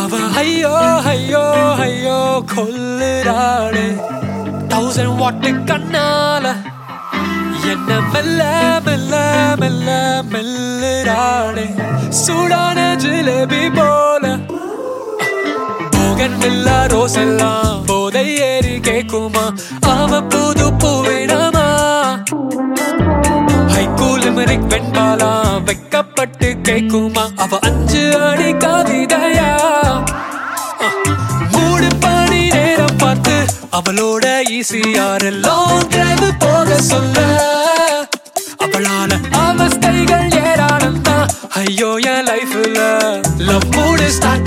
அவ ஐயோ ஐயோ ஐயோ கொல்லுறாளே 1000 வாட் கண்ணால என்ன மெல்ல மெல்ல மெல்ல மெல்லுறாளே சூடான ஜிலேபி போல போகன் மில்ல ரோசெல்லாம் போதை ஏறி கேக்குமா அவ புது பூவினமா ஹைகூலிமரிக் வெண்பாலா வைக்கப்பட்டு கேக்குமா அவ 5 அடி கவிதையா மூடு பணி நேரம் பார்த்து அவளோட ஈசியார் லாங் டிரைவ் போக சொல்ல அவளால அவஸ்தைகள் ஏராளம் தான் ஐயோ என் லைஃப்ல லவ் மூடு ஸ்டார்ட்